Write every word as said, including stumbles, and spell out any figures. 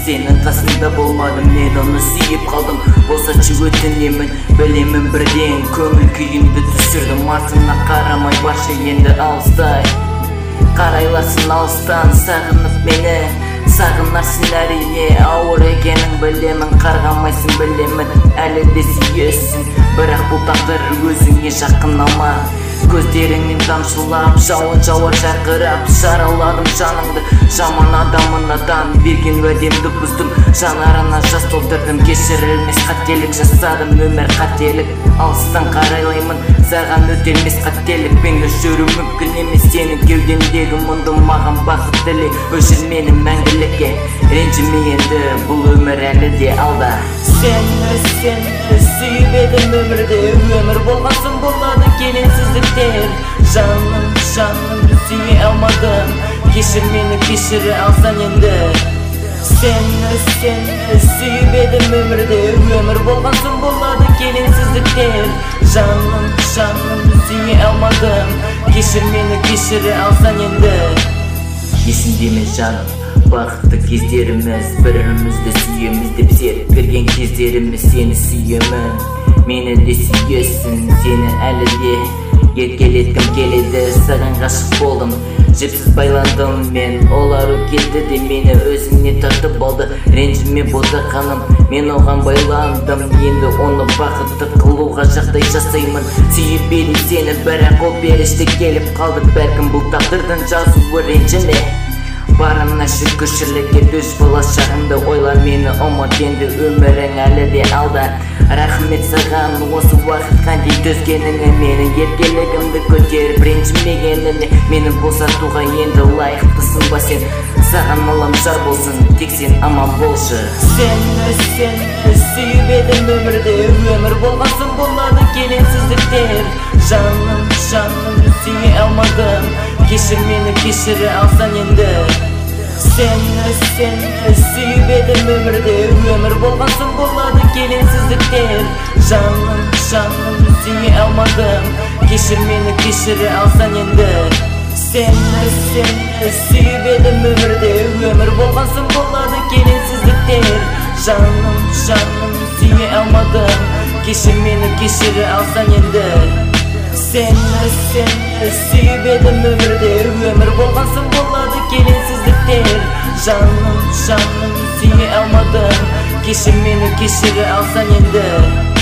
Senin қасында болмадым, мен оны сүйіп қалдым. Болсачы өтінемін, білемін бірден көңіл күйімді түсірдім. Артына қарамай баршы енді алыстай, қарайласын алыстан сағынып мені. Сағынарсың әрине, ауыр екенін білемін, қарғамайсың білемін, әлі де сүйесің. Бірақ бұл тағдыр өзіңе жақын алма. Көздеріңнен тамшылап, жауын жауар жарқырап, жараладым жаныңды, жаман адамынадан берген уәдемді бұздым. Жанарына жас толтырдым, кешірілмес қателік жасадым, өмір қателік. Алыстан қарайлаймын, саған өтелмес қателікпен жүру мүмкін емес. Сенің кеудемдегі мұңды маған бақыт тіле, өшір мені мәңгілікке, ренжіме енді, бұл өмір әлі де алда. Сені, сені сүйіп едім өмірде, өмір болғасын болады келеңсіздіктер. Жаным, жаным сүйе алмадым, кешір мені, кешір алсаң енді. Сені, сені сүйіп едім өмірде, өмір болғасын болады келеңсіздіктер. Жаным, жаным сүйе алмадым, кешір мені, кешір алсаң енді. Есімде ме жаным, бақытты кездеріміз, бірімізді сүйеміз деп серт берген кездеріміз. Сені сүйемін, мені де сүйесің, сені әлі де еркелеткім келеді. Саған ғашық болдым, жіпсіз байландым мен, олар келді де мені өзіңе тартып алды. Ренжіме ботақаным, мен оған байландым, енді оны бақытты қылуға жағдай жасаймын. Сүйіп едім сені, бірақ ол періште келіп қалды. Бәлкім бұл тағдырдың жазуы, ренжіме. Барына шүкіршілікке төс болашағымды ойла, мені ұмыт енді, өмірің әлі де алда. Рахмет саған осы уақытқа дейін төзгеніңе, менің еркелігімді көтеріп ренжімегеніне. Мені босатуға енді лайықтысың ба сен, саған алам жар болсын, тек сен аман болшы. Сені, сені сүйіп едім өмірде, өмір болғасын болады келеңсіздіктер. Жаным, жаным сүйе алмадым, кешір мені, кешір алсаң енді. Сені, сені сүйіп едім өмірде, өмір болғасын болады келеңсіздіктер. Жаным, жаным сүйе алмадым, кешір мені, кешір алсаң енді. Сені, сені сүйіп едім өмірде, өмір болғасын болады келеңсіздіктер. Жаным, жаным сүйе алмадым, кешір мені, кешір алсаң енді. Сені, сені сүйіп едім өмірде, өмір болғасын болады келеңсіздіктер. Жаным, жаным сүйе алмадым, кешір мені, кешір алсаң енді.